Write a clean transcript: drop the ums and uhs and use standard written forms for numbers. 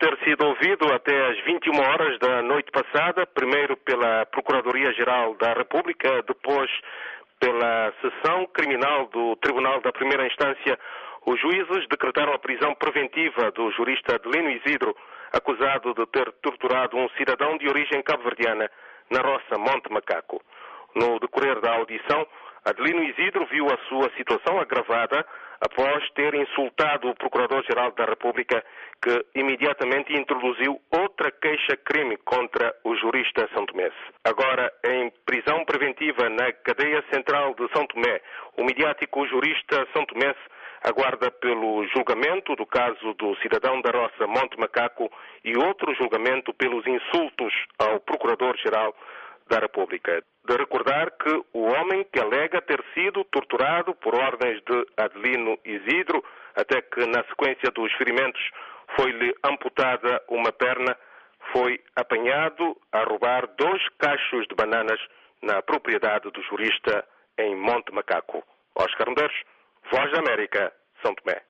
ter sido ouvido até às 21 horas da noite passada, primeiro pela Procuradoria-Geral da República, depois pela Seção Criminal do Tribunal da Primeira Instância. Os juízes decretaram a prisão preventiva do jurista Adelino Isidro, acusado de ter torturado um cidadão de origem cabo-verdiana na roça Monte Macaco. No decorrer da audição, Adelino Isidro viu a sua situação agravada após ter insultado o Procurador-Geral da República, que imediatamente introduziu outra queixa-crime contra o jurista São Tomense. Agora, em prisão preventiva na cadeia central de São Tomé, o midiático jurista São Tomense aguarda pelo julgamento do caso do cidadão da roça Monte Macaco e outro julgamento pelos insultos ao Procurador-Geral da República. De recordar que o homem que alega ter sido torturado por ordens de Adelino Isidro, até que na sequência dos ferimentos foi-lhe amputada uma perna, foi apanhado a roubar 2 cachos de bananas na propriedade do jurista em Monte Macaco. Oscar Medeiros, Voz da América, São Tomé.